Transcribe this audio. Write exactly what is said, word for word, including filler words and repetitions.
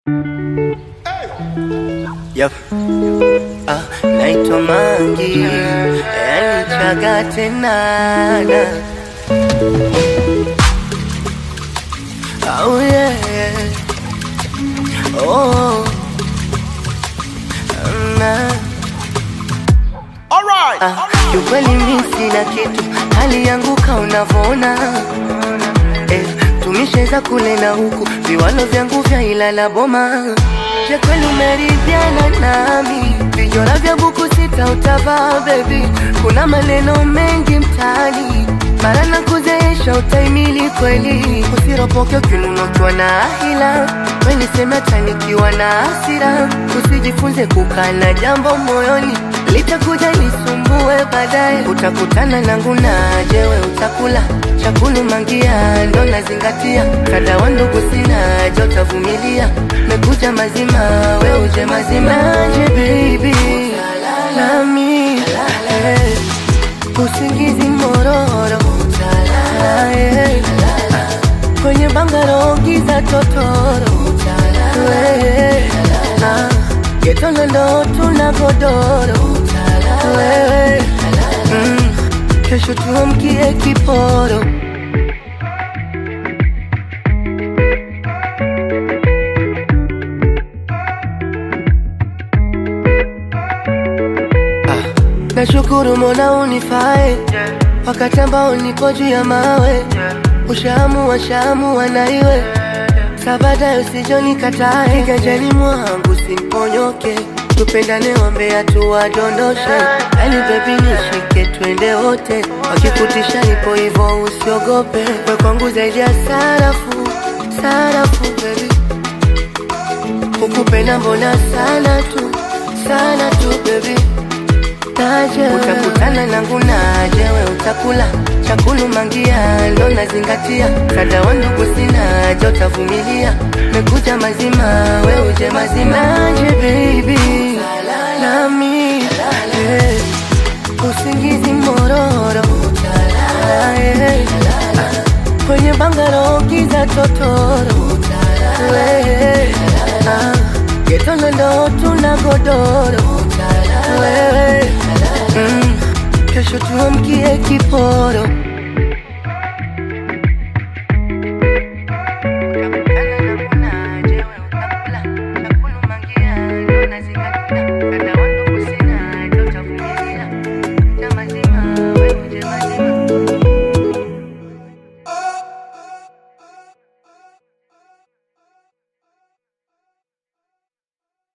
Yep. Ah, naitwa Mangi, yani chaga tenana. Oh yeah. Oh. Nah. Alright. Ah, kiukweli mimi sina kitu, hali yangu kaunavona. Eh, tumesheza kule na huku, viwalo vyangu vya Ilala Boma. Je, kweli umeridhiana nami? Vijora vya buku sita utavaa baby. Kuna maneno mengi mtani, mara na kuzeesha utaimili kweli. Usiropoke ukinunotwa na hila, weni sema tanikiwa na hasira. Usijifunze kukana jambo moyoni, litakuja nisumbue baadaye. Utakutana nangu na jewe utakula chakulu Mangia ndo nazingatia. Kada wa ndugu sina jota vumilia, mekuja mazima we uje mazima. Je baby nami eh, usingizi mororo eh, kwenye bangaro giza totoro eh, ah, getona ndo tuna godoro eh, mm, kesho tuamkie kiporo. Nashukuru Mola unifae, wakati ambao nipo juu ya mawe. Ushaamua shaamua na iwe, sabada usijoni katae. Kiganjani mwangu simponyoke, tupendane wambea tuwadondoshe. Yani baby nishike twende wote, wakikutisha ipo hivo usiogope. We kwangu zaidi ya sarafu, sarafu baby. Kukupenda mbona sana tu, sana tu baby. Naje utakutana nangu na jewe utakula chakulu Mangia ndo nazingatia. Kada wa ndugu sina jota vumilia, mekuja mazima we uje mazima. Naje baby nami eh, usingizi mororo eh, kwenye bangaro giza totoro eh, ah, getona ndo tuna godoro eh, mm, kesho tuamkie kiporo.